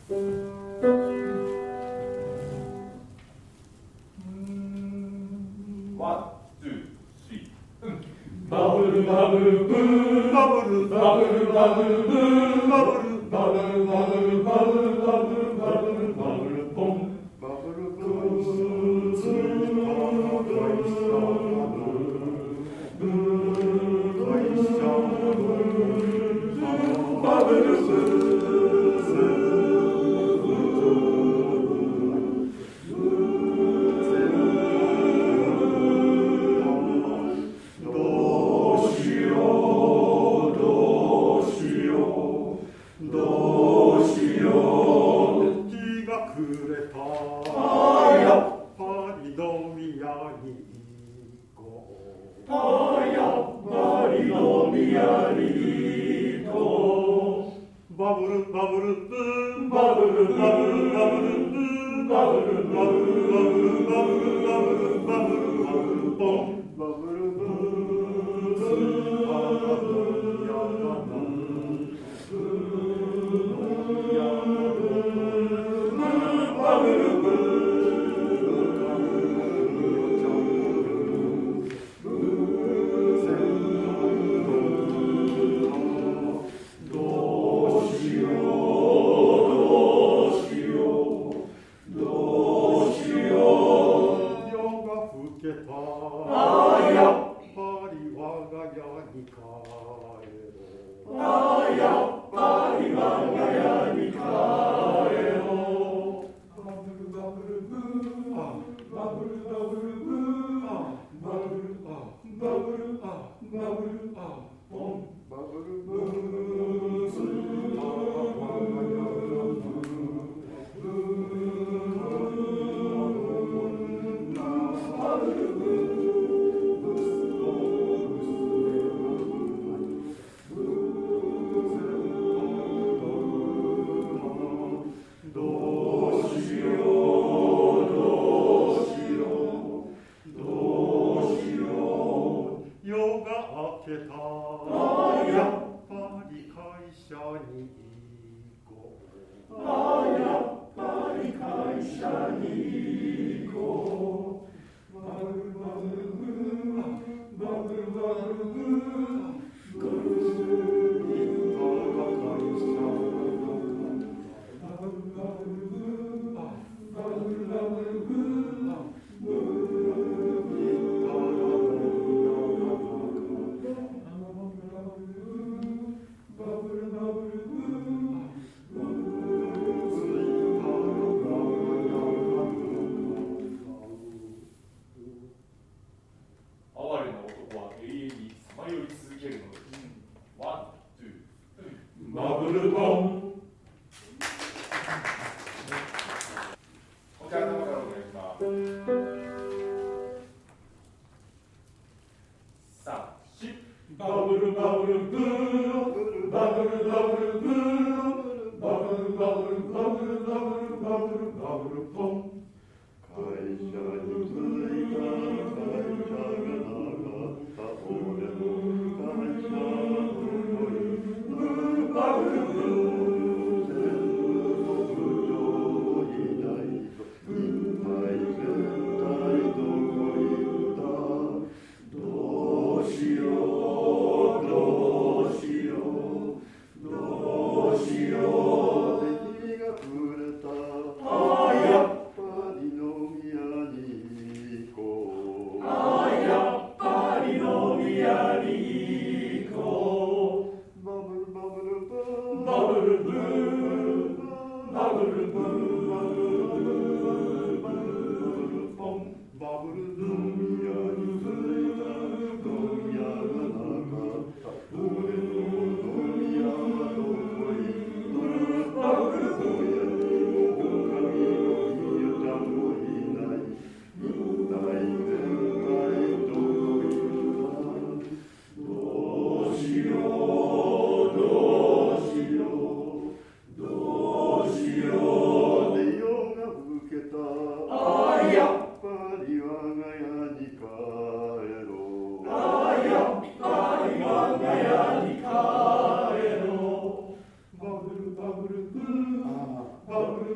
バブルバブルブーバブルバブルバブルブーバブルバブルバブルバブルバブルバブルバブルポンバブルブーツーバブルブーバブルバブルブーバブルバブルバブルブーバブルバブルバブルバブルバブルバブルバブルポンバブルブーツーバブルヤガナブーヤバブルブーやっぱり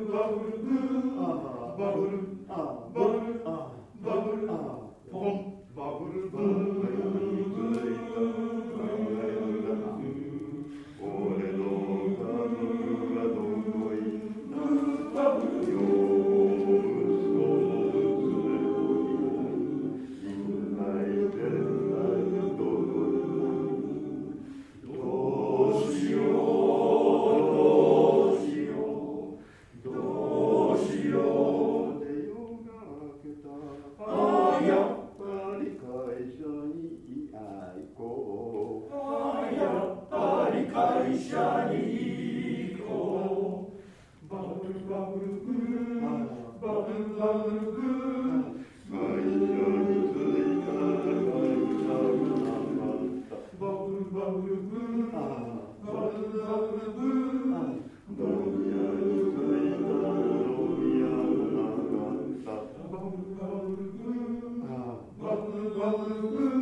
会社に行こう。バブルバブルブー、バブルバブルブー。会社に着いた会社がなかった。バブルバブルブー、バブルバブルブー。飲み屋に着いた飲み屋がなかった。バブルバブルブー、バブルバブルブー。